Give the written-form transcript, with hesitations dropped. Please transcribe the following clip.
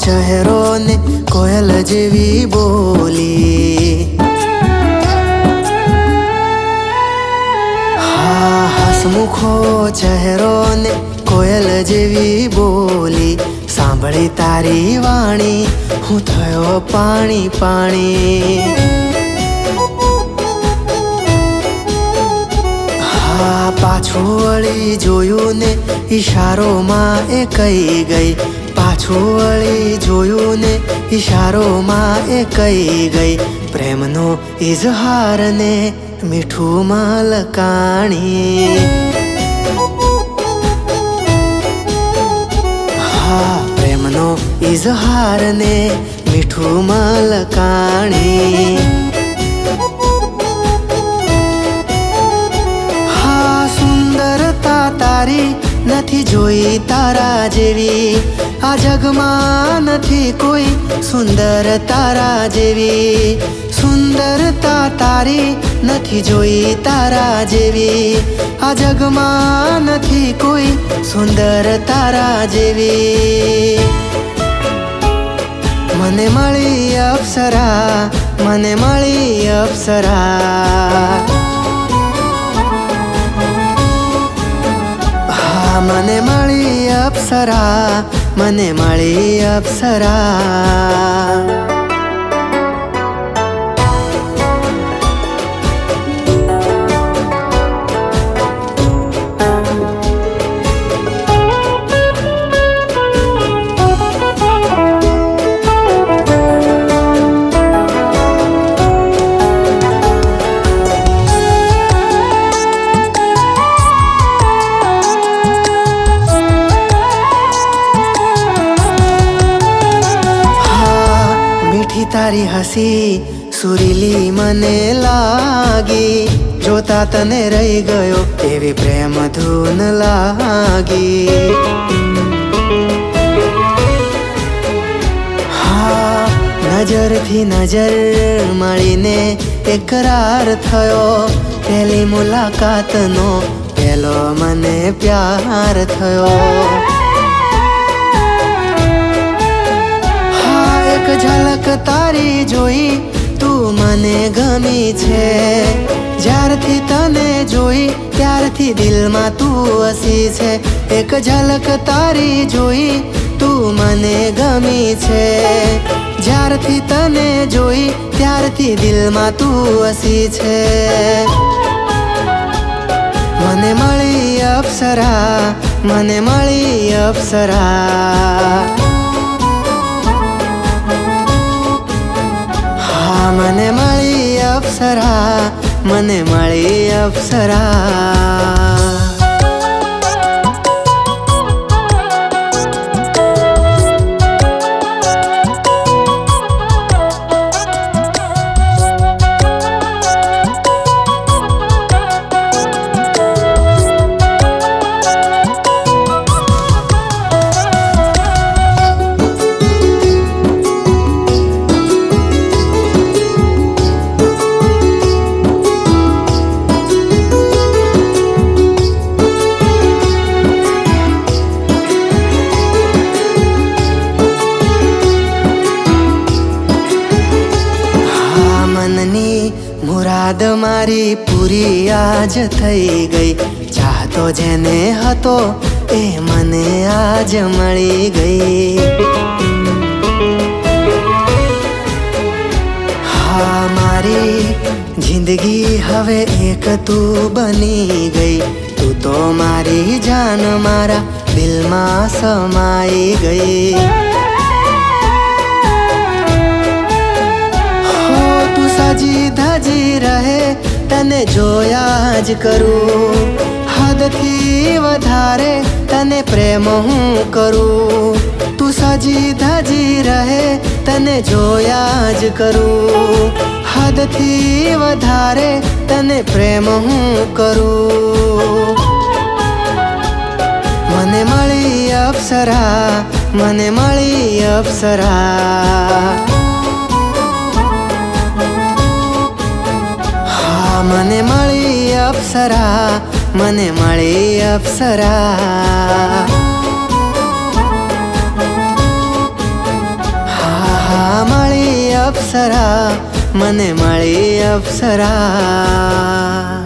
ચહેરો ને કોયલ જેવી બોલી. હા, હસમુખો ચહેરો ને કોયલ જેવી બોલી. સાંભળી તારી વાણી હું થયો પાણી પાણી. હા, પાછું વળી જોયું ને ઈશારોમાં એ કહી ગઈ. પાછું વળી જોયું ને ઈશારોમાં એ કહી ગઈ. પ્રેમનો ઇઝહાર ને મીઠું મલકાણી. હા, પ્રેમનો ઇઝહાર ને મીઠું મલકાણી. હા, સુંદરતા તારી નથી જોઈ તારા જેવી. આ જગમાં નથી કોઈ સુંદર તારા જેવી. સુંદરતા તારી નથી જોઈ તારા જેવી. આ જગમાં નથી કોઈ સુંદર તારા જેવી. મને મળી અપ્સરા, મને મળી અપ્સરા. હા, મને મળી અપ્સરા, મને મળી અપ્સરા. તારી હસી સુરીલી મને લાગી. જોતા તને રહી ગયો એવી પ્રેમ ધૂન લાગી. હા, નજરથી નજર મળીને એકરાર થયો. પહેલી મુલાકાતનો પહેલો મને પ્યાર થયો. એક ઝલક તારી જોઈ તું મને ગમી છે. જ્યારથી તને જોઈ ત્યારથી દિલમાં તું વસી છે. એક ઝલક તારી જોઈ તું મને ગમી છે. જ્યારથી તને જોઈ ત્યારથી દિલમાં તું વસી છે. મને મળી અપ્સરા, મને મળી અપ્સરા. મને મળી અપ્સરા, મને મળી અપ્સરા. મુરાદ મારી પૂરી આજ થઈ ગઈ. ચાહતો જેને હતો એ મને આજ મળી ગઈ. હા, મારી જિંદગી હવે એક તું બની ગઈ. તું તો મારી જાન મારા દિલમાં સમાઈ ગઈ. સજી ધજી રહે તને જોયા જ કરું. હદથી વધારે તને પ્રેમ હું કરું. તું સજી ધજી રહે તને જોયા જ કરું. હદથી વધારે તને પ્રેમ હું કરું. મને મળી અપ્સરા, મને મળી અપ્સરા. મને મળી અપ્સરા, મને મળી અપ્સરા. હા મળી અપ્સરા, મને મળી અપ્સરા.